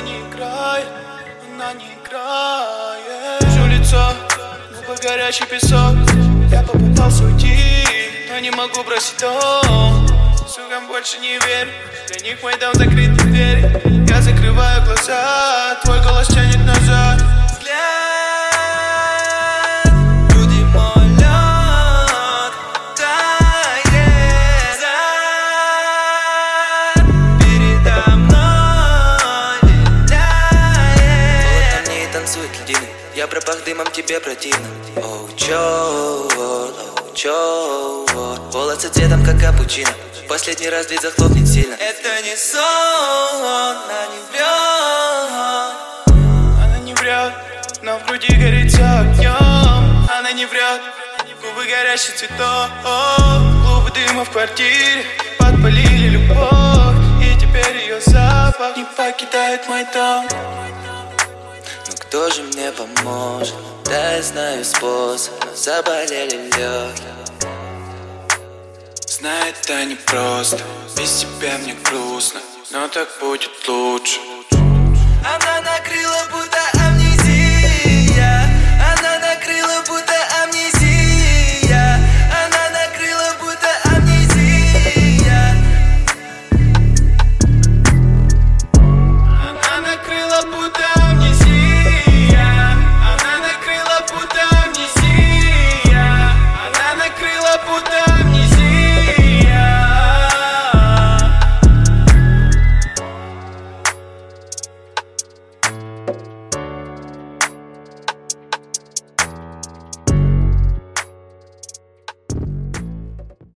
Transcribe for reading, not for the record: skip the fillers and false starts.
не играет, она не играет. Вижу лицо, губы горячий песок. Я попытался уйти, но не могу бросить дом. Сугам больше не верю, для них мой дом закрыты двери. Я закрываю глаза, твой голос тянет назад. Взгляд, груди мой лед, тает передо мной виляет. Вот на ней танцуют льдины, я пропах дымом, тебе противно. Оу, чё, волосы цветом, как капучино. Последний раз дверь захлопнет сильно. Это не сон, она не врет. Она не врет, но в груди горится огнем. Она не врет, губы горящий цветок. Клубы дыма в квартире подпалили любовь. И теперь ее запах не покидает мой дом. Ну кто же мне поможет? Да, я знаю способ, но заболели легкие. Знаю, это непросто, без тебя мне грустно, но так будет лучше. Она